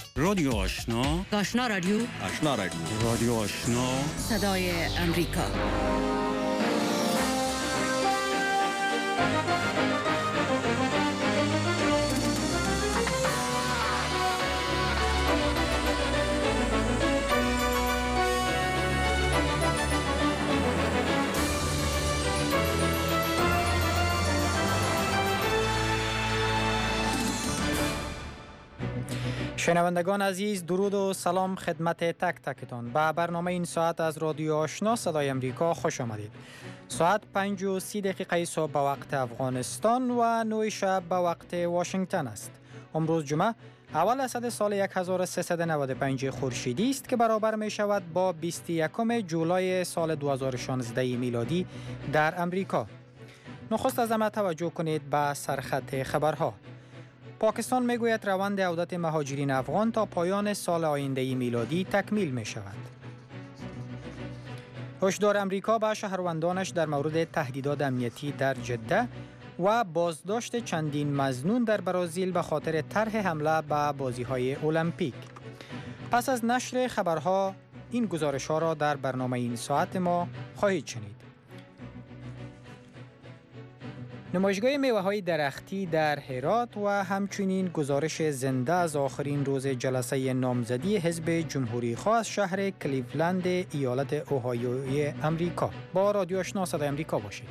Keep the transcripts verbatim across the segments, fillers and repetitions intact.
رادیو آشنا، آشنا رادیو، آشنا رادیو، رادیو آشنا، صدای امریکا. شنوندگان عزیز، درود و سلام خدمت تک تکتان. به برنامه این ساعت از رادیو آشنا صدای امریکا خوش آمدید. ساعت پنج و سی دقیقه صبح به وقت افغانستان و نه شب به وقت واشنگتن است. امروز جمعه اول اسد سال هزار و سیصد و نود و پنج خورشیدی است که برابر می شود با بیست و یکم جولای سال دو هزار و شانزده میلادی در امریکا. نخست از همه توجه کنید به سرخط خبرها. پاکستان میگوید روند عودت مهاجرین افغان تا پایان سال آینده میلادی تکمیل می شود. هشدار امریکا به شهروندانش در مورد تهدیدات امنیتی در جده و بازداشت چندین مظنون در برزیل به خاطر طرح حمله به بازی‌های المپیک. پس از نشر خبرها این گزارش‌ها را در برنامه این ساعت ما خواهید شنید. نمایشگاه میوه‌های درختی در هرات و همچنین گزارش زنده از آخرین روز جلسه نامزدی حزب جمهوری خواه از شهر کلیولند ایالت اوهایوی امریکا. با رادیو آشنا صدای امریکا باشید.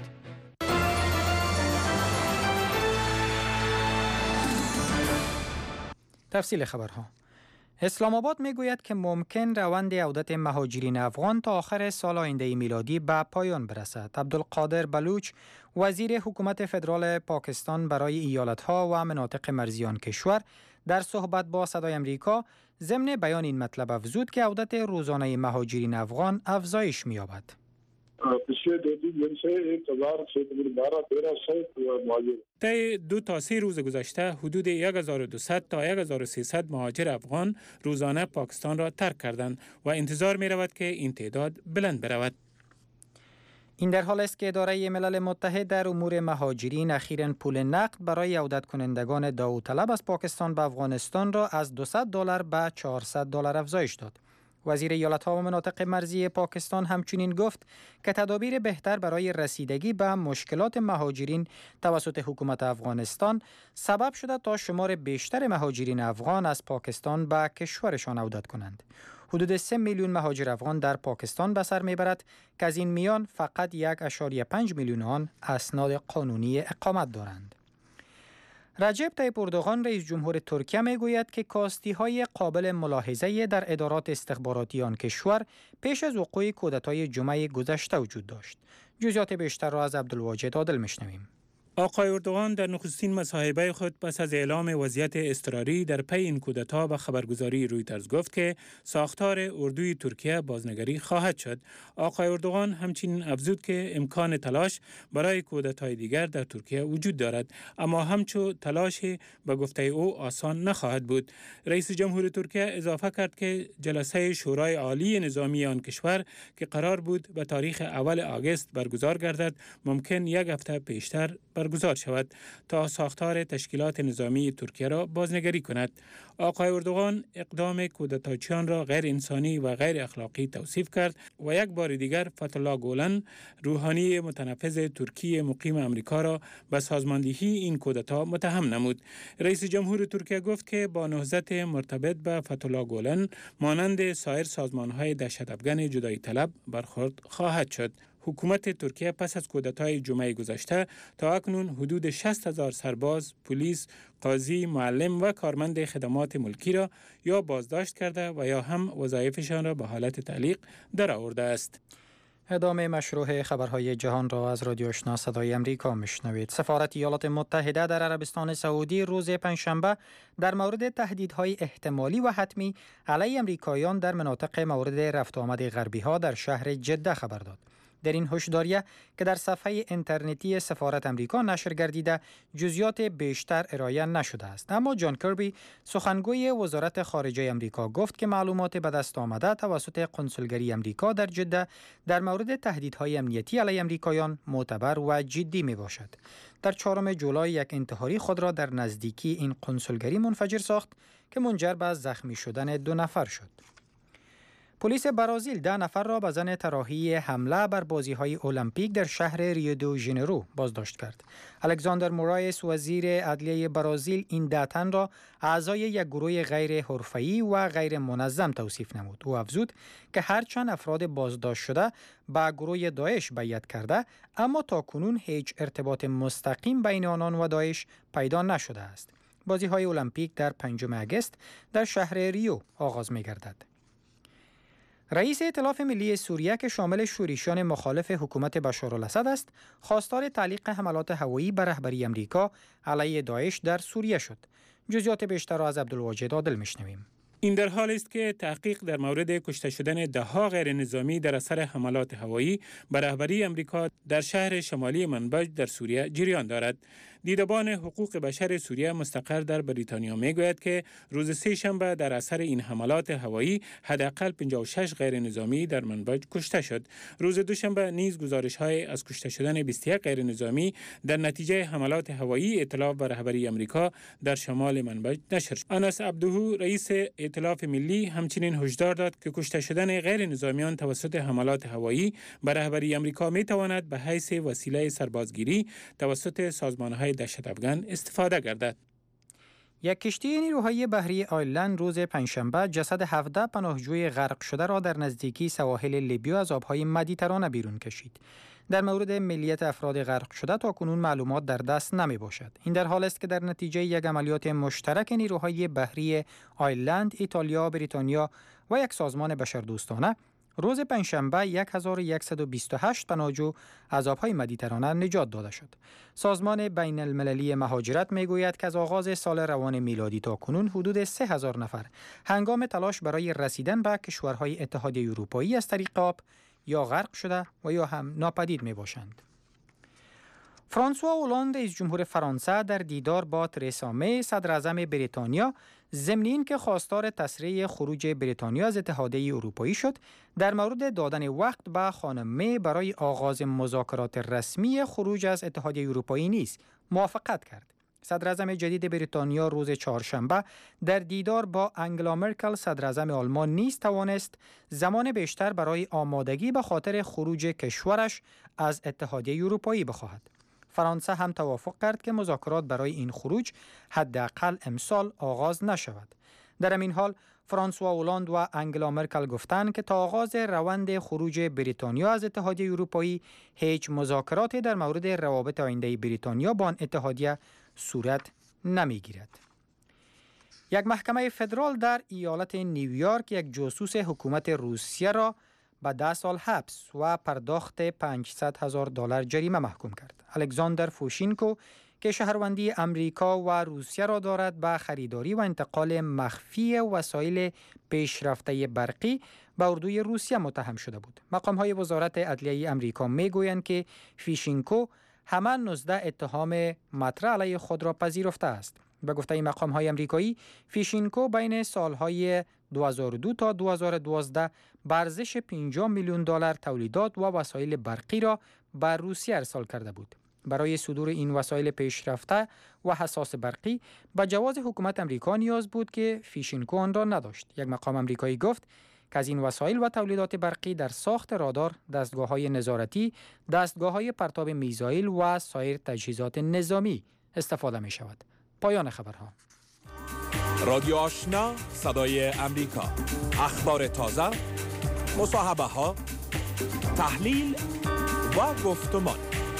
تفصیل خبرها. اسلام آباد میگوید که ممکن روند عودت مهاجرین افغان تا آخر سال آینده میلادی به پایان برسد. عبدالقادر بلوچ، وزیر حکومت فدرال پاکستان برای ایالت‌ها و مناطق مرزی آن کشور، در صحبت با صدای امریکا ضمن بیان این مطلب افزود که عودت روزانه مهاجرین افغان افزایش می‌یابد. طی دو تا سه روز گذشته حدود هزار و دویست تا هزار و سیصد مهاجر افغان روزانه پاکستان را ترک کردند و انتظار می رود که این تعداد بلند برود. این در حال است که اداره ملل متحد در امور مهاجرین اخیراً پول نقد برای عودت کنندگان داوطلب از پاکستان به افغانستان را از دویست دلار به چهارصد دلار افزایش داد. وزیر ایالت‌ها و مناطق مرزی پاکستان همچنین گفت که تدابیر بهتر برای رسیدگی به مشکلات مهاجرین توسط حکومت افغانستان سبب شده تا شمار بیشتر مهاجرین افغان از پاکستان به کشورشان عودت کنند. حدود سه میلیون مهاجر افغان در پاکستان به سر میبرد که از این میان فقط یک ممیز پنج میلیون آن اسناد قانونی اقامت دارند. رجب طیب اردوغان رئیس جمهور ترکیه میگوید که کاستی‌های قابل ملاحظه در ادارات استخباراتی آن کشور پیش از وقوع کودتای جمعه گذشته وجود داشت. جزئیات بیشتر را از عبدالواجد عادل میشنویم. آقای اردوغان در نخستین مصاحبه خود پس از اعلام وضعیت اضطراری در پی این کودتا به خبرگزاری رویترز گفت که ساختار اردوی ترکیه بازنگری خواهد شد. آقای اردوغان همچنین افزود که امکان تلاش برای کودتای دیگر در ترکیه وجود دارد، اما همچو تلاش به گفته او آسان نخواهد بود. رئیس جمهور ترکیه اضافه کرد که جلسه شورای عالی نظامی آن کشور که قرار بود به تاریخ اول آگوست برگزار گردد ممکن یک هفته پیشتر برگزار شود تا ساختار تشکیلات نظامی ترکیه را بازنگری کند. آقای اردوغان اقدام کودتاچیان را غیر انسانی و غیر اخلاقی توصیف کرد و یک بار دیگر فتح‌الله گولن، روحانی متنفذ ترکی مقیم امریکا را به سازماندهی این کودتا متهم نمود. رئیس جمهور ترکیه گفت که با نهضت مرتبط به فتح‌الله گولن مانند سایر سازمان‌های دهشت‌افکن جدایی طلب برخورد خواهد شد. حکومت ترکیه پس از کودتای جمعه گذشته تا اکنون حدود شصت هزار سرباز، پلیس، قاضی، معلم و کارمند خدمات ملکی را یا بازداشت کرده و یا هم وظایفشان را به حالت تعلیق درآورده است. ادامه مشروع خبرهای جهان را از رادیو آشنا صدای امریکا میشنوید. سفارت ایالات متحده در عربستان سعودی روز پنجشنبه در مورد تهدیدهای احتمالی و حتمی علیه امریکایان در مناطق مورد رفت و آمد غربی ها در شهر جده خبر داد. در این هشداریه که در صفحه اینترنتی سفارت امریکا نشر گردیده جزئیات بیشتر ارائه نشده است، اما جان کربی سخنگوی وزارت خارجه امریکا گفت که معلومات به دست آمده توسط کنسولگری امریکا در جده در مورد تهدیدهای امنیتی علیه امریکایان معتبر و جدی می باشد. در چهارم جولای یک انتحاری خود را در نزدیکی این کنسولگری منفجر ساخت که منجر به زخمی شدن دو نفر شد. پلیس برازیل ده نفر را به ظن طراحی حمله بر بازی‌های المپیک در شهر ریو دو ژنرو بازداشت کرد. الکساندر مورایس وزیر عدلیه برازیل این ده تن را اعضای یک گروه غیر حرفه‌ای و غیر منظم توصیف نمود. او افزود که هرچند افراد بازداشت شده با گروه داعش بیعت کرده، اما تاکنون هیچ ارتباط مستقیم بین آنان و داعش پیدا نشده است. بازی‌های المپیک در پنجم آگوست در شهر ریو آغاز می‌گردد. رئیس ائتلاف ملی سوریه که شامل شوریشان مخالف حکومت بشارالاسد است، خواستار تعلیق حملات هوایی بر رهبری امریکا علیه داعش در سوریه شد. جزئیات بیشتر را از عبدالواجد عادل میشنویم. این در حالی است که تحقیق در مورد کشته شدن ده‌ها غیر نظامی در اثر حملات هوایی بر رهبری امریکا در شهر شمالی منبج در سوریه جریان دارد. دیدبان حقوق بشر سوریه مستقر در بریتانیا میگوید که روز سه شنبه در اثر این حملات هوایی حداقل پنجاه و شش غیر نظامی در منبج کشته شد. روز دوشنبه نیز گزارش‌های از کشته شدن بیست و یک غیر نظامی در نتیجه حملات هوایی ائتلاف بر رهبری امریکا در شمال منبج نشر شد. انس عبدهو رئیس ائتلاف ملی همچنین هشدار داد که کشته شدن غیر نظامیان توسط حملات هوایی بر رهبری امریکا میتواند به حیث وسیله سربازگیری توسط سازمان‌های دهشت افغان استفاده گردد. یک کشتی نیروهای بحری آیرلند روز پنجشنبه جسد هفده پناهجوی غرق شده را در نزدیکی سواحل لیبیا از آبهای مدیترانه بیرون کشید. در مورد ملیت افراد غرق شده تاکنون معلومات در دست نمی باشد. این در حال است که در نتیجه یک عملیات مشترک نیروهای بحری آیرلند، ایتالیا، بریتانیا و یک سازمان بشردوستانه روز پنجشنبه هزار و صد و بیست و هشت پناهجو از آبهای مدیترانه نجات داده شد. سازمان بین المللی مهاجرت میگوید که از آغاز سال روان میلادی تا کنون حدود سه هزار نفر هنگام تلاش برای رسیدن به کشورهای اتحادیه اروپایی از طریق آب یا غرق شده و یا هم ناپدید می باشند. فرانسوا اولاند رئیس جمهور فرانسه در دیدار با ترسا می صدر اعظم بریتانیا ضمن اینکه خواستار تسریع خروج بریتانیا از اتحادیه اروپایی شد، در مورد دادن وقت به خانم می برای آغاز مذاکرات رسمی خروج از اتحادیه اروپایی نیز موافقت کرد. صدر اعظم جدید بریتانیا روز چهارشنبه در دیدار با انگلا مرکل صدر اعظم آلمان نیز توانست زمان بیشتر برای آمادگی به خاطر خروج کشورش از اتحادیه اروپایی بخواهد. فرانسه هم توافق کرد که مذاکرات برای این خروج حداقل امسال آغاز نشود. در همین حال فرانسوا اولاند و انگلا مرکل گفتند که تا آغاز روند خروج بریتانیا از اتحادیه اروپایی هیچ مذاکراتی در مورد روابط آینده بریتانیا با آن اتحادیه صورت نمیگیرد. یک محکمه فدرال در ایالت نیویورک یک جاسوس حکومت روسیه را به ده سال حبس و پرداخت پانصد هزار دلار جریمه محکوم کرد. الکساندر فوشینکو که شهروندی امریکا و روسیه را دارد به خریداری و انتقال مخفی وسایل پیشرفته برقی به اردوی روسیه متهم شده بود. مقام‌های وزارت عدلیه امریکا میگویند که فیشینکو همه نوزده اتهام مطرح علیه خود را پذیرفته است. به گفته مقام‌های امریکایی، فیشینکو بین سالهای دو هزار و دو تا دو هزار و دوازده به ارزش پنجاه میلیون دلار تولیدات و وسایل برقی را به روسیه ارسال کرده بود. برای صدور این وسایل پیشرفته و حساس برقی به جواز حکومت امریکا نیاز بود که فیشینکو آن را نداشت. یک مقام امریکایی گفت که از این وسایل و تولیدات برقی در ساخت رادار، دستگاه‌های نظارتی، دستگاه‌های پرتاب میزایل و سایر تجهیزات نظامی استفاده می شود. پایان خبرها. رادیو آشنا، صدای امریکا. اخبار تازه، مصاحبه ها، تحلیل و گفتمان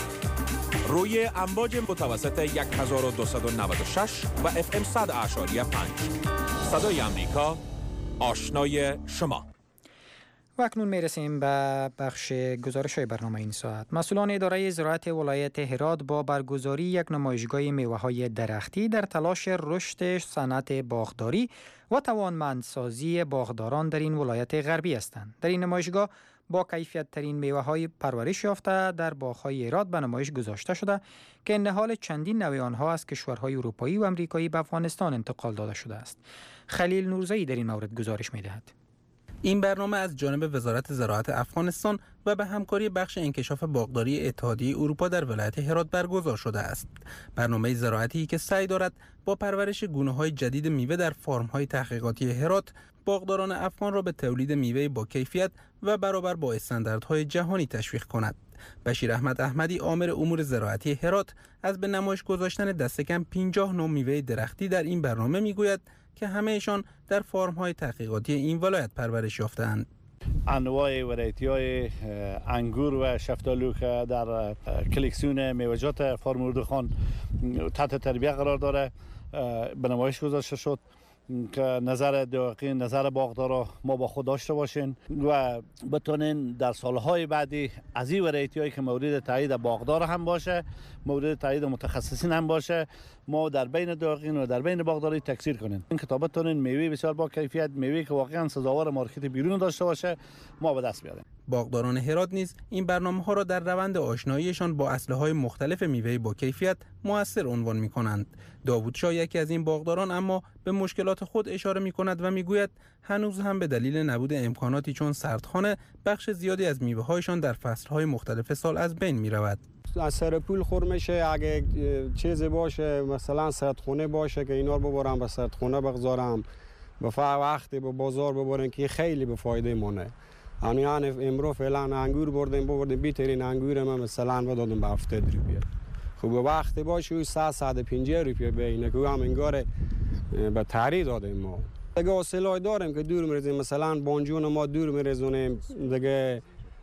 روی امواج متوسط هزار و دویست و نود و شش و اف ام صد اعشاری پنج. صدای امریکا، آشنای شما. و اکنون میرسیم به بخش گزارش های برنامه این ساعت. مسئولان اداره زراعت ولایت هرات با برگزاری یک نمایشگاه میوه های درختی در تلاش رشد صنعت باغداری و توانمندسازی باغداران در این ولایت غربی هستند. در این نمایشگاه با کیفیت ترین میوه های پرورش یافته در باغ های هرات به نمایش گذاشته شده که نهال چندین نوع آنها از کشورهای اروپایی و امریکایی به افغانستان انتقال داده شده است. خلیل نورزایی در این مورد گزارش می‌دهد. این برنامه از جانب وزارت زراعت افغانستان و به همکاری بخش انکشاف باغداری اتحادیه اروپا در ولایت هرات برگزار شده است. برنامه زراعتی که سعی دارد با پرورش گونه‌های جدید میوه در فارم‌های تحقیقاتی هرات باغداران افغان را به تولید میوه با کیفیت و برابر با استانداردهای جهانی تشویق کند. بشیر احمد احمدی آمر امور زراعتی هرات از به نمایش گذاشتن دست کم پنجاه نوع میوه درختی در این برنامه میگوید که همه‌شان در فارم‌های تحقیقاتی این ولایت پرورش یافته‌اند. انواع ورایتی‌های انگور و شفتالو که در کلکسیون میوه‌جات فارم اردوخان تحت تربیت قرار داره به نمایش گذاشته شد که نظر دقیق نظر باغدارا ما با خود داشته باشین و بتونین در سالهای بعدی از این ورایتی‌هایی که مورد تایید باغدار هم باشه، مورد تایید متخصصین هم باشه، ما در بین دقیقین و در بین باغداری تکثیر کنین. این کتاب بتونین میوه بسیار با کیفیت، میوه که واقعا سزاوار مارکت بیرون داشته باشه ما به دست بیاریم. باغداران هرات نیز این برنامه‌ها را در روند آشناییشان با اصل‌های مختلف میوه با کیفیت مؤثر عنوان می‌کنند. داوود شاه یکی از این باغداران اما به مشکلات خود اشاره می‌کند و می‌گوید هنوز هم به دلیل نبود امکاناتی چون سردخانه بخش زیادی از میوه‌هایشان در فصل‌های مختلف سال از بین می‌رود. از سر پول خور میشه، اگه چیزی باشه مثلا سردخونه باشه که اینا رو ببرم به سردخونه بگذارم به وقتی به بازار ببرن که خیلی به فایده مونه. یعنی امروز فعلا انگور بردیم بردیم بیترین انگور ما مثلا بدادم به هفتاد روپیه. خب وقتی باشه صد صد و پنجاه روپیه بینه که هم انگار به تحریر دادیم ما. دیگه اصلای داریم که دور میرزیم مثلا بانجون ما دور میرزونیم دیگه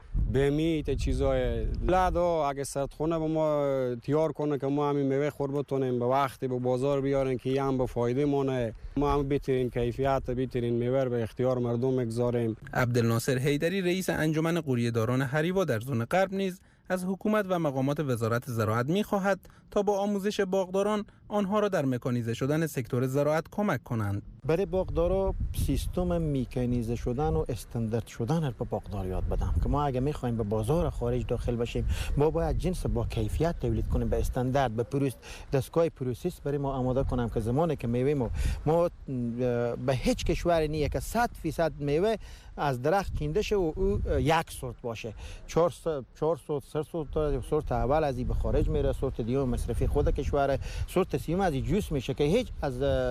بمیت چیزای لادا اگه سردخونه با ما تیار کنه که ما همین میوه خور بتونیم به وقتی به بازار بیارن که هم به فایده مونه، ما هم بهترین کیفیت بهترین میوه به اختیار مردم میگذاریم. عبدالناصر حیدری رئیس انجمن قوریه‌داران هریوا در زون غرب نیز از حکومت و مقامات وزارت زراعت می‌خواهد تا با آموزش باغداران آنها را در مکانیزه شدن سکتور زراعت کمک کنند. برای باغدارا سیستم مکانیزه شدن و استاندارد شدن را به باغدار یاد بدم که ما اگه می‌خوایم به بازار خارج داخل بشیم ما باید جنس با کیفیت تولید کنیم به استاندارد، به پروس دستگاه پروسس برای ما آماده کنیم که زمانی که میوه ما ما به هیچ کشوری نیه که صد درصد میوه از درخت چینده شه و او یک سورت باشه. چهار چهار سورت سه سورت سورت اول از این به خارج میره، سورت دیگه مصرفی خود کشور، سورت سوم از این جوس میشه که هیچ از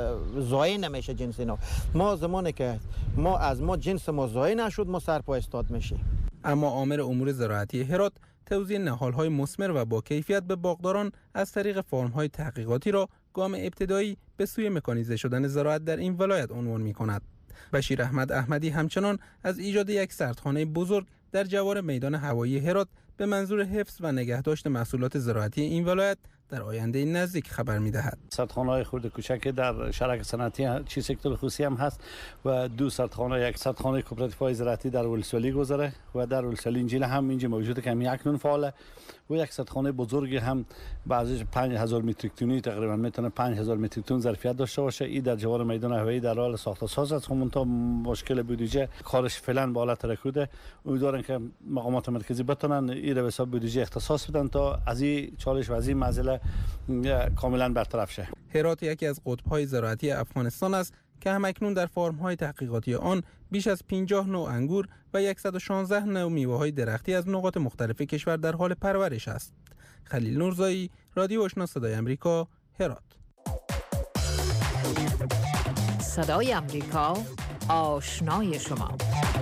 ضایع نمیشه جنس اینا. ما زمانی که ما از ما جنس ما ضایع نشد ما سرپا استاد میشه. اما آمر امور زراعتی هرات توزیع نهال‌های مثمر و با کیفیت به باغداران از طریق فارم‌های تحقیقاتی را گام ابتدایی به سوی مکانیزه شدن زراعت در این ولایت عنوان می‌کند. بشیر احمد احمدی همچنان از ایجاد یک سردخانه بزرگ در جوار میدان هوایی هرات به منظور حفظ و نگهداشت محصولات زراعتی این ولایت در آینده نزدیک خبر می‌دهد. سردخانه‌های خرد کوچک در شرک صنعتی چی سکتور خصوصی هم هست و دو سردخانه، یک سردخانه کوپراتیوهای زراعتی در ولسوالی گذاره و در ولسوالی انجیل هم اینجا موجوده که همین اکنون فعاله و یک سردخانه بزرگی هم بعضیش پنج هزار متریک تونی تقریبا میتونه پنج هزار متریک تن ظرفیت داشته باشه. این در جوار میدان هوایی در حال ساخت و ساز است. همون تا مشکل بودجه کارش فعلا بالا ترکوده. امیدوارم که مقامات مرکزی بتونن این رو به حساب بودجه اختصاص بدن تا از این چالش و از این مسئله کاملا برطرف شه. هرات یکی از قطب‌های زراعتی افغانستان است که همکنون در فارم‌های تحقیقاتی آن بیش از پنجاه نوع انگور و صد و شانزده نوع میوه‌های درختی از نقاط مختلف کشور در حال پرورش است. خلیل نورزایی، رادیو آشنا صدای آمریکا، هرات. صدای آمریکا، آشنای شما.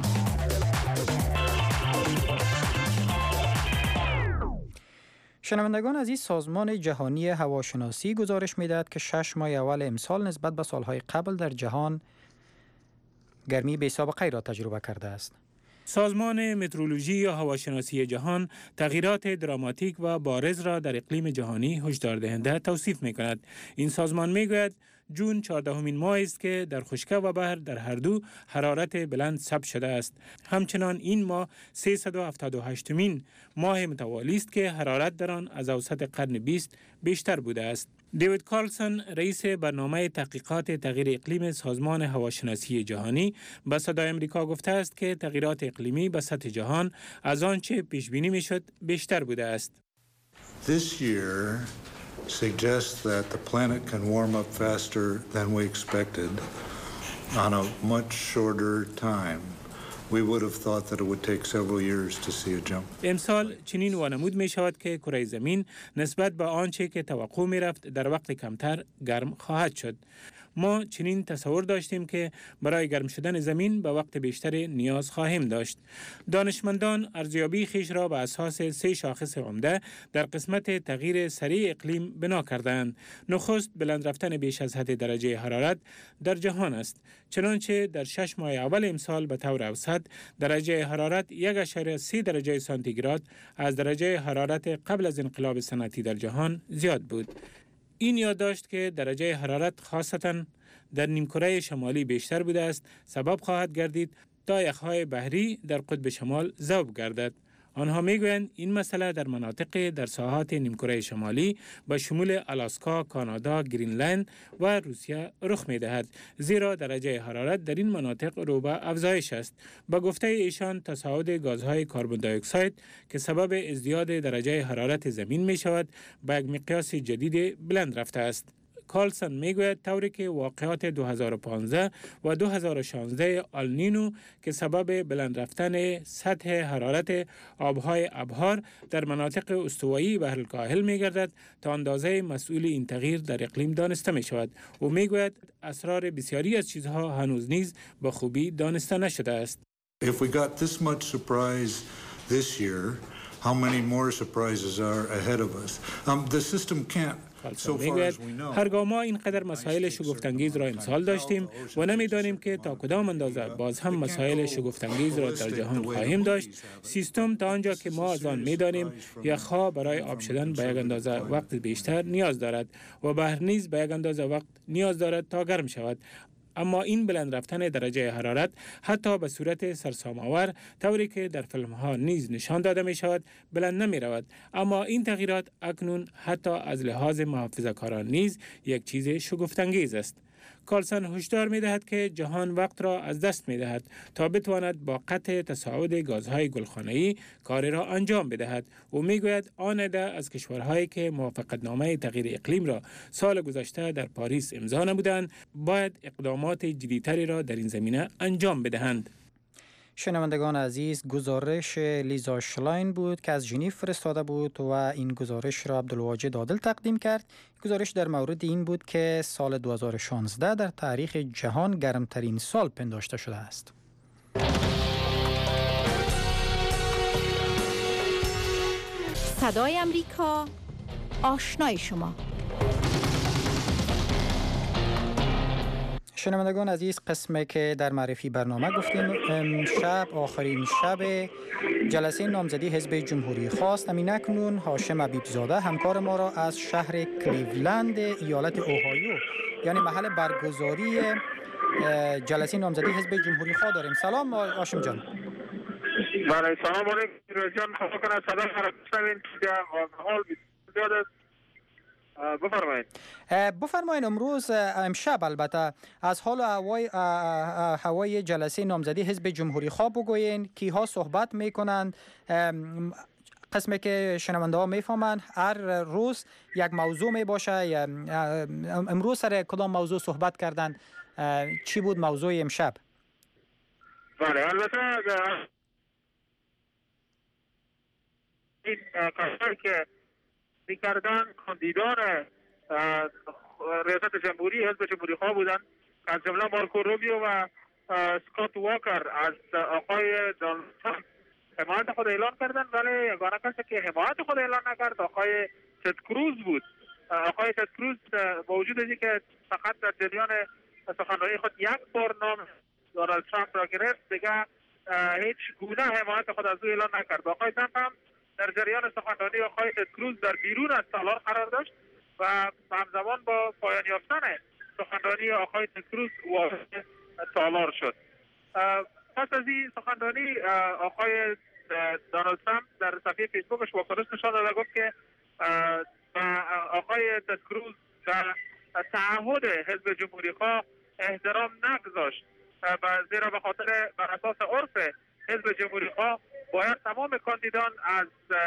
شنوندگان عزیز، سازمان جهانی هواشناسی گزارش می‌دهد که شش ماه اول امسال نسبت به سالهای قبل در جهان گرمی بی‌سابقه‌ای را تجربه کرده است. سازمان مترولوژی یا هواشناسی جهان تغییرات دراماتیک و بارز را در اقلیم جهانی هشدار دهنده توصیف می‌کند. این سازمان می‌گوید جون چهاردهمین ماه است که در خشکی و بحر در هر دو حرارت بلند ثبت شده است. همچنان این ماه سیصد و هفتاد و هشتمین ماه متوالی است که حرارت در آن از اوسط قرن بیست بیشتر بوده است. دیوید کارلسون، رئیس برنامه تحقیقات تغییر اقلیم سازمان هواشناسی جهانی، به صدای آمریکا گفته است که تغییرات اقلیمی به سطح جهان از آنچه پیش بینی میشد بیشتر بوده است. This year suggests that the planet can warm up faster than we expected on a much shorter time we would have thought that it would take several years to see a jump. امسال چنین وانمود می شود که کره زمین نسبت به آنچه که توقع می رفت در وقت کمتر گرم خواهد شد. ما چنین تصور داشتیم که برای گرم شدن زمین به وقت بیشتری نیاز خواهیم داشت. دانشمندان ارزیابی خیش را به اساس سه شاخص عمده در قسمت تغییر سریع اقلیم بنا کردند. نخست بلند رفتن بیش از حد درجه حرارت در جهان است. چنانچه در شش ماه اول امسال به طور اوسط درجه حرارت یک ممیز سه درجه سانتیگراد از درجه حرارت قبل از انقلاب صنعتی در جهان زیاد بود. این یادداشت که درجه حرارت خاصتاً در نیمکره شمالی بیشتر بوده است سبب خواهد گردید تا یخهای بحری در قطب شمال ذوب گردد. آنها میگویند این مسئله در مناطق در ساحات نیمکره شمالی به شمول آلاسکا، کانادا، گرینلند و روسیه رخ می‌دهد، زیرا درجه حرارت در این مناطق رو به افزایش است. با گفته ایشان تصاعد گازهای کربن دی اکساید که سبب ازدیاد درجه حرارت زمین می شود به یک مقیاس جدید بلند رفته است. کارلسن میگوید طوری که واقعات دو هزار و پانزده و دو هزار و شانزده آلنینو که سبب بلند رفتن سطح حرارت آبهای ابحار در مناطق استوایی بحر الکاهل میگردد تا اندازه مسئول این تغییر در اقلیم دانسته می شود. او میگوید اسرار بسیاری از چیزها هنوز نیز به خوبی دانسته نشده است. If we got this much surprise this year, how many more surprises are ahead of us? Um, the system can't. میگوید هرگاه ما اینقدر مسائل شگفت‌انگیز را امسال داشتیم و نمیدانیم که تا کدام اندازه باز هم مسائل شگفت‌انگیز را در جهان خواهیم داشت. سیستم تا آنجا که ما از آن میدانیم یخها برای آب شدن به یک اندازه وقت بیشتر نیاز دارد و بحر نیز به یک اندازه وقت نیاز دارد تا گرم شود. اما این بلند رفتن درجه حرارت حتی به صورت سرسام‌آور طوری که در فیلم‌ها نیز نشان داده می شود بلند نمی رود. اما این تغییرات اکنون حتی از لحاظ محافظه‌کاران نیز یک چیز شگفت‌انگیز است. کارلسن هشدار می دهد که جهان وقت را از دست می دهد تا بتواند با قطع تصاعد گازهای گلخانه‌ای کاری را انجام بدهد. او می گوید آن عده از کشورهایی که موافقتنامه تغییر اقلیم را سال گذشته در پاریس امضا نمودند باید اقدامات جدی‌تری را در این زمینه انجام بدهند. شنوندگان عزیز، گزارش لیزا شلاین بود که از ژنو فرستاده بود و این گزارش را عبدالواجد عادل تقدیم کرد. گزارش در مورد این بود که سال دو هزار و شانزده در تاریخ جهان گرمترین سال پنداشته شده است. صدای امریکا، آشنای شما. شنوندگان عزیز، قسمی که در معرفی برنامه گفتیم شب آخرین شب جلسه نامزدی حزب جمهوری خواست. همین اکنون هاشم حبیبزاده همکار ما را از شهر کلیولند ایالت اوهایو یعنی محل برگزاری جلسه نامزدی حزب جمهوری خواه داریم. سلام هاشم جان. بله سلام علیکم جان. خواهش کنم صدا را بشنوین که حال بسیار است. بفرمایید. بفرمایید امروز امشب البته از حال هوای هوای جلسه نامزدی حزب جمهوری خواه بگوین کیها صحبت میکنند. قسمی که شنونده ها میفهمند هر روز یک موضوع می باشه. امروز سر کدام موضوع صحبت کردند؟ چی بود موضوع امشب؟ بله البته این کاری که میکردن کاندیدان ریاست جمهوری حزب جمهوری خواه بودن از جمله مارکو روبیو و اسکات واکر از آقای دونالد ترامپ حمایت خود اعلان کردن، ولی یگانه کسی که حمایت خود اعلان نکرد آقای تد کروز بود. آقای تد کروز با وجود از اینکه فقط در جریان سخنرانی خود یک بار نام دونالد ترامپ را گرفت دیگه هیچ گونه حمایت خود از او اعلان نکرد. آقای ترامپ هم در جریان سخنرانی آقای تد کروز در بیرون از تالار قرار داشت و همزمان با پایان یافتن سخنرانی آقای تد کروز وارد تالار شد. پس از این سخنرانی آقای دونالد ترامپ در صفحه فیسبوکش واکنش نشان داد، گفت که آقای تد کروز در تعهد حزب جمهوری خواه احترام نگذاشت، زیرا به خاطر بر اساس عرف حزب جمهوری خواه باید تمام کاندیدان از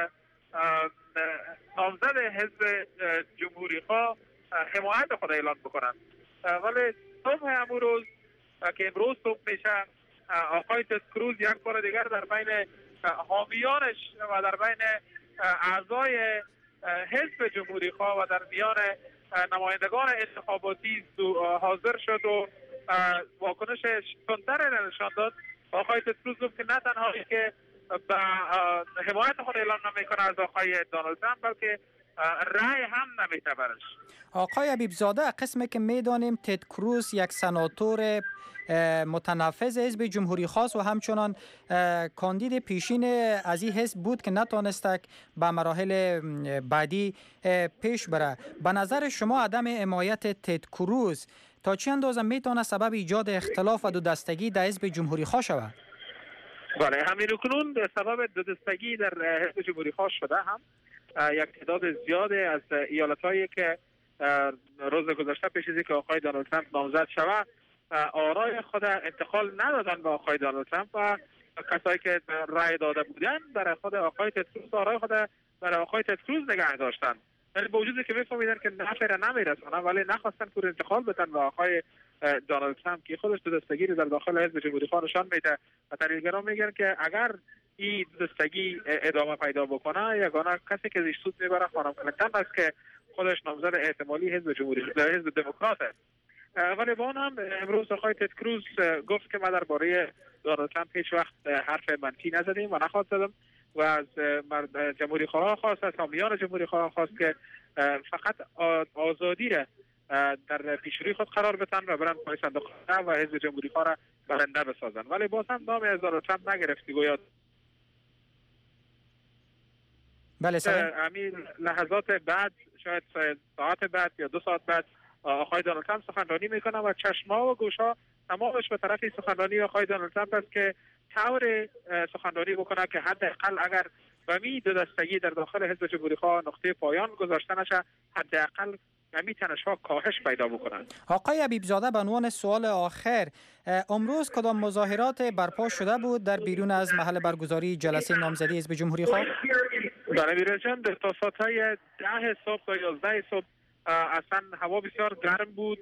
نامزد حزب جمهوری خواه حمایت خود اعلان بکنند. ولی صبح امروز که امروز صبح میشه آقای تد کروز یک بار دیگر در بین حامیانش و در بین اعضای حزب جمهوری خواه و در میان نمایندگان انتخاباتی حاضر شد و واکنشش تندتر نشان داد. آقای تد کروز گفت که نه تنها که به حمایت خود اعلام نمیکنه از آقای دونالد ترامپ، بلکه رأی هم نمیده برش. آقای حبیبزاده، قسمی که میدانیم تد کروز یک سناتور متنفذ حزب جمهوری خواست و همچنان کاندید پیشین از این حزب بود که نتانست به مراحل بعدی پیش بره. به نظر شما عدم حمایت تد کروز تا چه اندازه میتونه سبب ایجاد اختلاف و دو دستگی در حزب جمهوری خواه شود؟ بله، همین اکنون سبب دو دستگی در حزب جمهوری خواه شده. هم یک تعداد زیاده از ایالت‌هایی که روز گذشته پیش از اینکه آقای دونالد ترامپ نامزد شود آرای خود انتقال ندادن به آقای دونالد ترامپ و کسایی که رای داده بودن برای خود آقای تد کروز آرای خود برای آقای تد کروز نگه داشتن. یعنی با وجودی که میفهمیدن که نفع را نمیرسونه ولی نخواستن که انتقال بدن به آقای دونالد ترامپ که خودش دو دستگی در داخل حزب جمهوری خواه نشان میده و تحلیلگران میگن که اگر این دستگی ادامه پیدا بکنه یگانه کسی که زیش سود میبره خانم کلینتون است که خودش نامزد احتمالی حزب جمهوری حزب دموکرات است. ولی با اون هم امروز آقای تد کروز گفت که ما درباره دونالد ترامپ هیچ وقت حرف منفی نزدیم و نخواست زدم و از جمهوری خواه خواست، از حامیان جمهوری خواه خواست که فقط آزادی را در پیشروی خود قرار بدن و برن پای صندوق و حزب جمهوری خواه را برنده بسازن. ولی باز هم نام از دونالد ترامپ نگرفتی گویا. بله سلام. همین لحظات بعد، شاید ساعت بعد یا دو ساعت بعد آقای دونالد ترامپ سخنرانی میکنه و چشم‌ها و گوش‌ها تمامش به طرف سخنرانی آقای دونالد ترامپ است که طور سخنرانی بکنه که حداقل اگر به می دو دستگی در داخل حزب جمهوری خواه نقطه پایان گذاشته نشه حداقل می تنش‌ها کاهش پیدا بکنن. آقای حبیبزاده، به عنوان سوال آخر، امروز کدام مظاهرات برپا شده بود در بیرون از محل برگزاری جلسه نامزدی حزب جمهوری خواه؟ بله میرا جان، در تا ساعت‌های ده صبح تا یازده صبح اصلا هوا بسیار گرم بود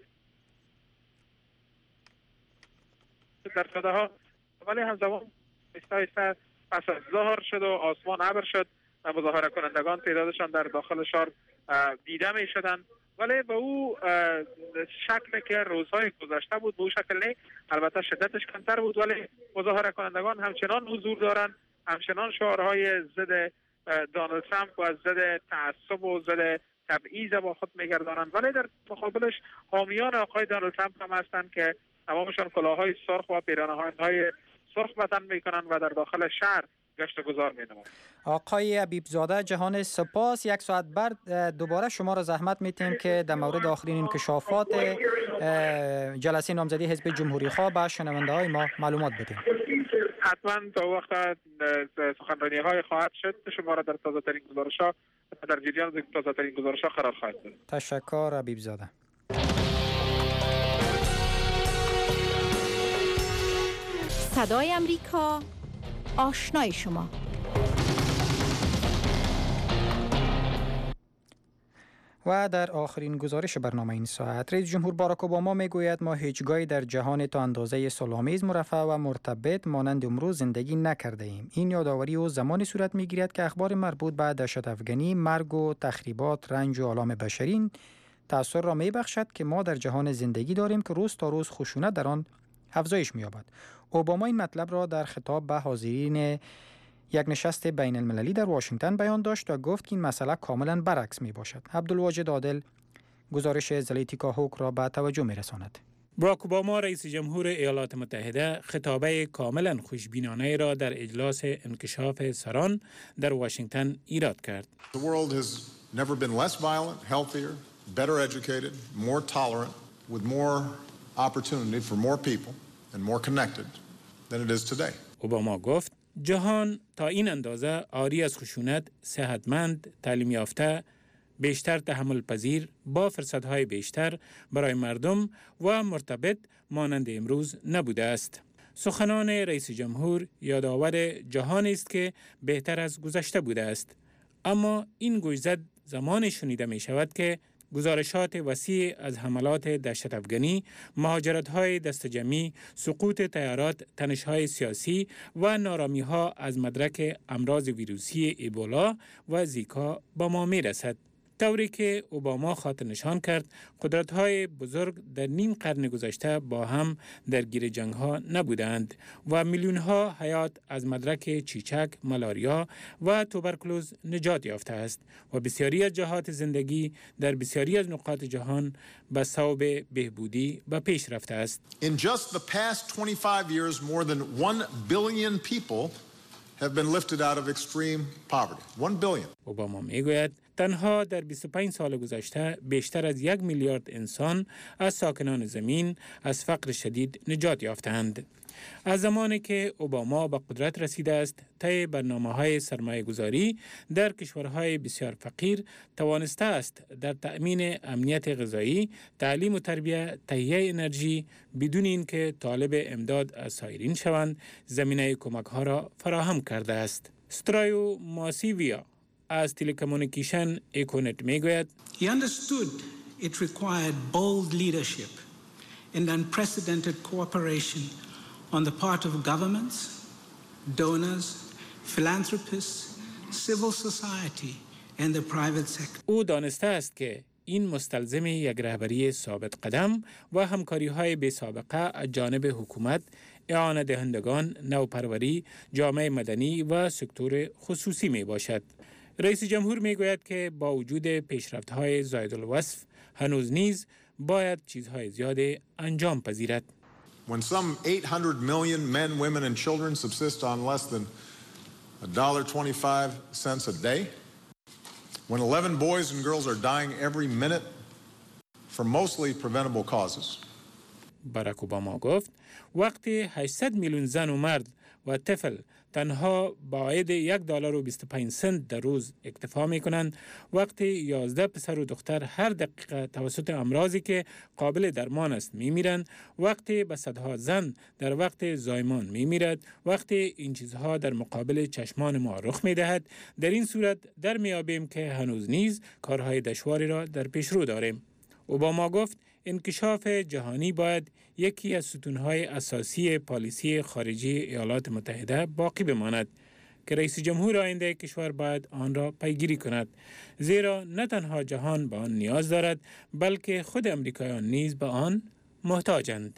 در صده ها، ولی همزمان ایستا ایستا پس از ظهر شد و آسمان ابر شد و مظاهره کنندگان تعدادشان در داخل شهر دیده می شدن، ولی به او شکل که روزهای گذشته بود به او شکل نه، البته شدتش کمتر بود ولی مظاهره کنندگان همچنان حضور دارند، همچنان شعارهای ضد دونالد ترامپ و ضد تعصب و ضد تبعیض با خود میگردانند، ولی در مقابلش حامیان آقای دونالد ترامپ هم هستند که تمامشان کلاههای سرخ و پیراهن‌های سرخ بدن میکنند و در داخل شهر گشت و گذار مینمایند. آقای حبیبزاده جهان سپاس. یک ساعت بعد دوباره شما را زحمت میتیم که در مورد آخرین انکشافات جلسه نامزدی حزب جمهوری خواه به شنونده های ما معلومات بدیم. حتما تا وقت سخنرانی های خواهد شد شما را در تازه ترین گزارش ها در جریان تازه ترین گزارش ها قرار خواهد داد. تشکر حبیبزاده. صدای امریکا، آشنای شما. و در آخرین گزارش برنامه این ساعت، رئیس جمهور باراک اوباما میگوید ما هیچگاهی در جهان تا اندازه صلح‌آمیز، مرفه و مرتبط مانند امروز زندگی نکرده ایم. این یادآوری او زمانی صورت میگیرد که اخبار مربوط به دهشت افغانی، مرگ و تخریبات، رنج و آلام بشری تأثیر را میبخشد که ما در جهان زندگی داریم که روز تا روز خشونت در آن افزایش می‌یابد. اوباما این مطلب را در خطاب به حاضرین یک نشست بین المللی در واشنگتن بیان داشت و گفت که این مسئله کاملا برعکس می باشد. عبدالواجد عادل گزارش زلیتیکا هوک را به توجه می رساند. باراک اوباما رئیس جمهور ایالات متحده خطابه کاملا خوشبینانه را در اجلاس انکشاف سران در واشنگتن ایراد کرد. The world has never been less violent, healthier, better educated, more tolerant, with more opportunity for more people and more connected than it is today. اوباما گفت جهان تا این اندازه عاری از خشونت، صحتمند، تعلیم یافته، بیشتر تحمل پذیر، با فرصت‌های بیشتر برای مردم و مرتبط مانند امروز نبوده است. سخنان رئیس جمهور یادآور جهانی است که بهتر از گذشته بوده است، اما این گویزد زمان شنیده می شود که گزارشات وسیع از حملات دهشت افغانی، مهاجرت‌های دست جمعی، سقوط تیارات، تنش‌های سیاسی و نارامی‌ها از مدرک امراض ویروسی ایبولا و زیکا با ما می‌رسد. طوری که اوباما خاطر نشان کرد قدرت‌های بزرگ در نیم قرن گذشته با هم درگیر جنگ‌ها نبودند و میلیون‌ها حیات از مدرک چیچک، مالاریا و توبرکلوز نجات یافته است و بسیاری از جهات زندگی در بسیاری از نقاط جهان به صوب بهبودی و پیش رفته است. In just the past twenty-five years, more than one billion people have been lifted out of extreme poverty. one billion. اوباما میگوید تنها در بیست و پنج سال گذشته بیشتر از یک میلیارد انسان از ساکنان زمین از فقر شدید نجات یافتند. از زمانی که اوباما به قدرت رسیده است، طی برنامه‌های سرمایه‌گذاری در کشورهای بسیار فقیر توانسته است در تأمین امنیت غذایی، تعلیم و تربیت، تهیه انرژی بدون اینکه طالب امداد از سایرین شوند، زمینه کمک‌ها را فراهم کرده است. استرایو ماسیویا از تلکومونیکیشن اکونت میگوید He understood it required bold leadership and unprecedented cooperation on the part of governments, donors, philanthropists, civil society and the private sector. او دانسته است که این مستلزم یک رهبری ثابت قدم و همکاری‌های بی سابقه از جانب حکومت، اعانه دهندگان، نوپروری، جامعه مدنی و سکتور خصوصی می باشد. رئیس جمهور می گوید که با وجود پیشرفت‌های زائد الوصف هنوز نیز باید چیزهای زیاد انجام پذیرد. When some eight hundred million men, women and children subsist on less than one dollar and twenty-five cents a day, when eleven boys and girls are dying every minute from mostly preventable causes. باراک اوباما گفت وقتی هشتصد میلیون زن و مرد و طفل تنها با عاید یک دلار و بیست و پنج سنت در روز اکتفا می کنند، وقتی یازده پسر و دختر هر دقیقه توسط امراضی که قابل درمان است می میرند، وقتی به صدها زن در وقت زایمان می میرد، وقتی این چیزها در مقابل چشمان ما رخ می دهد، در این صورت در می یابیم که هنوز نیز کارهای دشواری را در پیش رو داریم. اوباما گفت انکشاف جهانی باید یکی از ستونهای اساسی پالیسی خارجی ایالات متحده باقی بماند که رئیس جمهور آینده کشور باید آن را پیگیری کند، زیرا نه تنها جهان به آن نیاز دارد بلکه خود امریکایان نیز به آن محتاجند.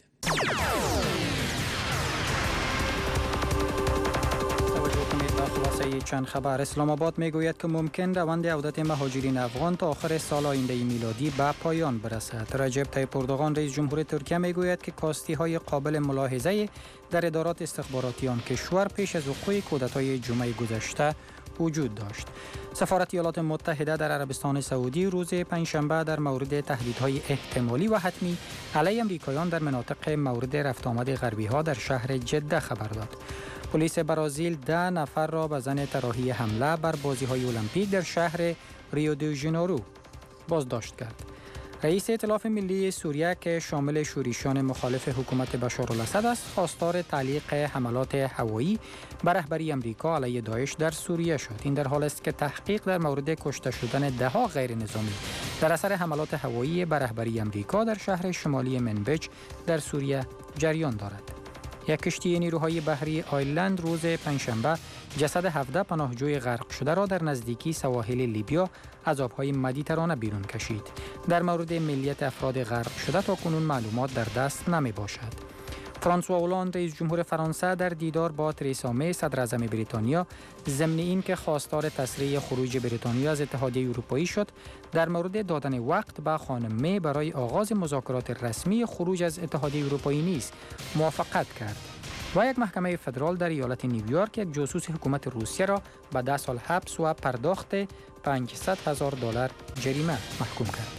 چند خبر اسلام آباد میگوید که ممکن روند عودت مهاجرین افغان تا آخر سال آینده میلادی به پایان برسد. رجب طیب اردوغان رئیس جمهور ترکیه میگوید که کاستی های قابل ملاحظه در ادارات استخباراتی آن کشور پیش از وقوع کودتای جمعه گذشته وجود داشت. سفارت ایالات متحده در عربستان سعودی روز پنجشنبه در مورد تهدیدهای احتمالی و حتمی علیه امریکایان در مناطق مورد رفت آمد غربی ها در شهر جده خبر داد. پلیس برزیل ده نفر را به ظن طراحی حمله بر بازی‌های المپیک در شهر ریو دی ژانیرو بازداشت کرد. رئیس ائتلاف ملی سوریه که شامل شورشیان مخالف حکومت بشارالاسد است، خواستار تعلیق حملات هوایی بر رهبری آمریکا علیه داعش در سوریه شد. این در حال است که تحقیق در مورد کشته شدن ده‌ها غیر نظامی در اثر حملات هوایی بر رهبری آمریکا در شهر شمالی منبج در سوریه جریان دارد. یک کشتی نیروهای بحری آیلند روز پنجشنبه جسد هفده پناهجوی غرق شده را در نزدیکی سواحل لیبیا از آبهای مدیترانه بیرون کشید. در مورد ملیت افراد غرق شده تا کنون معلومات در دست نمی باشد. فرانسوا اولاند رئیس جمهور فرانسه در دیدار با تریسا می صدر اعظم بریتانیا ضمن این که خواستار تسریع خروج بریتانیا از اتحادیه اروپایی شد، در مورد دادن وقت به خانم می برای آغاز مذاکرات رسمی خروج از اتحادیه اروپایی نیز موافقت کرد. و یک محکمه فدرال در ایالت نیویورک یک جاسوس حکومت روسیه را به ده سال حبس و پرداخت پانصد هزار دلار جریمه محکوم کرد.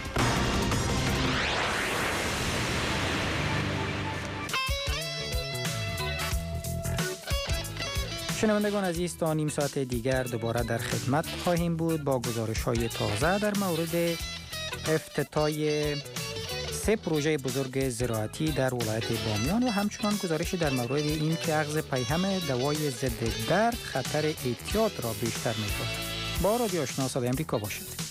شنوندگان عزیز، تا نیم ساعت دیگر دوباره در خدمت خواهیم بود با گزارش‌های تازه در مورد افتتاح سه پروژه بزرگ زراعتی در ولایت بامیان و همچنان گزارشی در مورد این که اخذ پیهم دوای ضد درد خطر اعتیاد را بیشتر می‌کند. با رادیو آشنا صدای آمریکا باشید.